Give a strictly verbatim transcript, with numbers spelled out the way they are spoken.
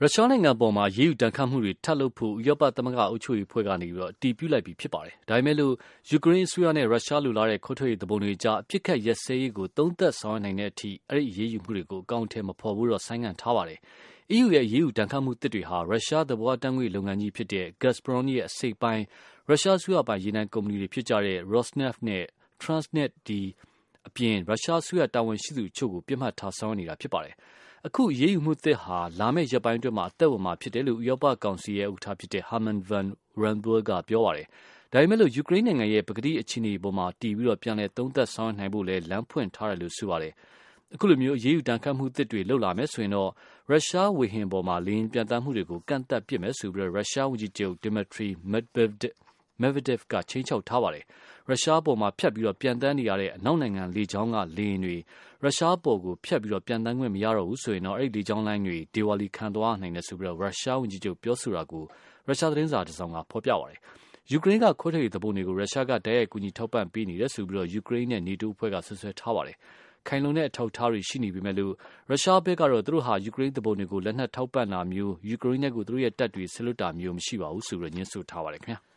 ရုရှားနိုင်ငံပေါ်မှာရေးယူတန်ခတ်မှုတွေထပ်လုပ်ဖို့ဥရောပသမဂ္ဂအုပ်ချုပ်ရေးဖွဲ့ကနေပြီးတော့အတည်ပြုလိုက်ပြီဖြစ်ပါတယ်။ဒါပေမဲ့လို့ယူကရိန်းအစိုးရနဲ့ရုရှားလူလာတဲ့ခွဲထွက်ရေးတပုံတွေကြားအပြစ်ခတ်ရက်စဲရေးကိုသုံးသက်ဆောင်နိုင်တဲ့အထိအဲ့ဒီရေးယူမှုတွေကိုအကောင့်ထဲမဖော်ဘူးတော့ဆိုင်းငံ့ထားပါတယ်။ အီးယူရဲ့ရေးယူတန်ခတ်မှုတစ်တွေဟာရုရှားသဘောတန်းငွေလုပ်ငန်းကြီးဖြစ်တဲ့ Gazprom ရဲ့အစိပ်ပိုင်းရုရှားအစိုးရပိုင်ရေနံကုမ္ပဏီတွေဖြစ်ကြတဲ့ Rosneft နဲ့ Transneft ဒီအပြင်ရုရှားအစိုးရတာဝန်ရှိသူအချို့ကိုပြစ်မှတ်ထားဆောင်ရွက်နေတာဖြစ်ပါတယ်။အခုရေးယူမှုသစ်ဟာလာမယ့်ရက်ပိုင်းအတွင်းမှာအသက်ဝင်မှာဖြစ်တယ်လို့ဥရောပကောင်စီရဲ့ဥက္ကဋ္ဌဖြစ်တဲ့ Herman van Rompuy ကပြောပါတယ်။ဒါပေမဲ့လို့ယူကရိန်းနိုင်ငံရဲ့ပကတိအခြေအနေပေါ်မှာတည်ပြီးတော့ပြန်လည်သုံးသပ်ဆောင်ရွက်နိုင်ဖို့လည်းလမ်းဖွင့်ထားတယ်လို့ဆိုပါတယ်။အခုလိုမျိုးရေးယူတန်ခတ်မှုသစ်တွေလုပ်လာမယ်ဆိုရင်တော့ရုရှားဝေဟင်ပေါ်မှာလေယာဉ်ပျံသန်းမှုတွေကိုကန့်သတ်ပစ်မယ်ဆိုပြီးတော့ရုရှားဝန်ကြီးချုပ် Dmitry Medvedev ကချိန်ချောက်ထားပါတယ်။ရုရှားပေါ်မှာဖြတ်ပြီးတော့ပြန်တန်းနေရတဲ့အနောက်နိုင်ငံလေကြောင်းကလေယာဉ်တွေရုရှားပေါ်ကိုဖြတ်ပြီးတော့ပြန်တန်းခွင့်မရတော့ဘူးဆိုရင်တော့အဲ့ဒီလေကြောင်းလိုင်းတွေဒေဝါလီခံသွားနိုင်တယ်ဆိုပြီးတော့ရုရှားဝန်ကြီးချုပ်ပြောဆိုတာကိုရုရှားသတင်းစာတစ်စောင်ကဖော်ပြပါတယ်။ယူကရိန်းကခွဲထွက်ရေးသဘောတွေကိုရုရှားကတိုက်ရိုက်ကူညီထောက်ပံ့ပေးနေတယ်ဆိုပြီးတော့ယူကရိန်းနဲ့နေတိုးအဖွဲ့ကဆွဆွဲထားပါတယ်။ခိုင်လုံတဲ့အထောက်အထားတွေရှိနေပေမဲ့လို့ရုရှားဘက်ကတော့သူတို့ဟာယူကရိန်းသဘောတွေကိုလက်နက်ထောက်ပံ့တာမျိုးယူကရိန်းနဲ့ကိုသူတို့ရဲ့တပ်တွေဆလွတ်တာမျိုးမရှိပါဘူးဆိုပြီးတော့ညှင်းဆိုထားပါတယ်ခင်ဗျာ။